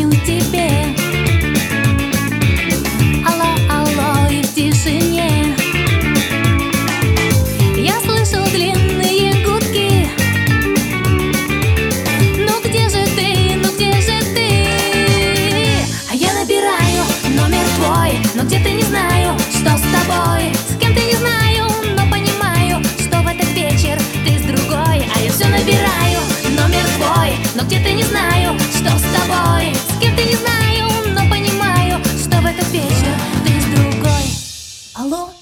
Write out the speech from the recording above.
звоню тебе. Алло, алло, и в тишине я слышу длинные гудки. Ну где же ты, ну где же ты? А я набираю номер твой, но где ты, не знаю, что с тобой. С кем ты, не